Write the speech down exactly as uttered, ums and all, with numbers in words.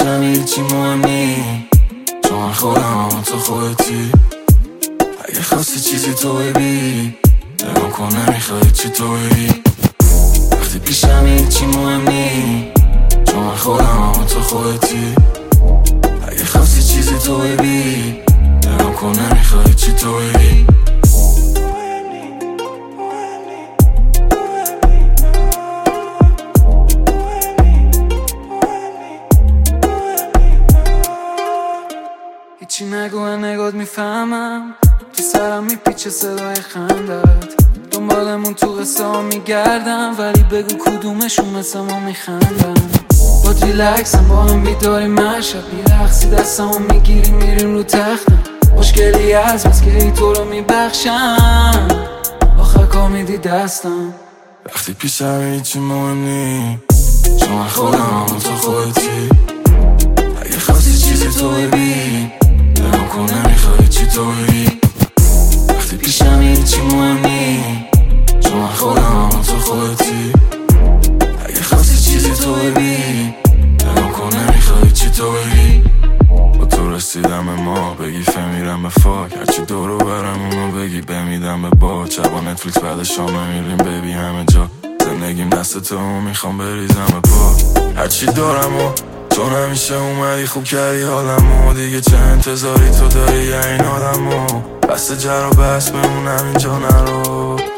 پیشم هیچی مهم نی، چون من خودم و تو خودتی. اگه خواستی چیزی تو ببی، نگاه کن نمیخوای چی تو ببی. وقتی پیشم هیچی مهم نی، چون من خودم و تو خودتی. اگه خواستی چیزی تو ببی، نگاه کن نمیخوای چی تو ببی. هیچی نگو و نگات میفهمم، تو سرم میپیچه صدای خندت. دنبالمون تو قصه ها میگردم، ولی بگو کدومشون مثل ما میخندم. با ریلکسم با هم بیداریم مشب، میرقصی دستمو میگیری میریم رو تختم. مشکلی هست بس که ای تو رو میبخشم، آخر کار میدی دستم. وقتی پیشم هیچی مهم نی، چون من خودم و تو خودتی. اگه خواستی چیزی تو ببین، نگاه کن نمیخوای چی تو ببین. وقتی پیشم هیچی مهم نی، چون من خودم و تو خودتی. اگه خواستی چیزی تو ببین، نگاه کن نمیخوای چی تو ببین. با تو رسیدم به ما، بگی فهمیدم به فاک. هرچی دورو برم اونو بگی بمیدم به با. شبا نتفلیکس بعد شام میریم بیبی همه جا. زندگیم دست تو میخوام بریزم به پا. هرچی دارم و تو نمیشه اومدی خوب کردی حالمو. دیگه چه انتظاری تو داری یا این آدمو؟ بس جر و بس بمونم اینجا نرو.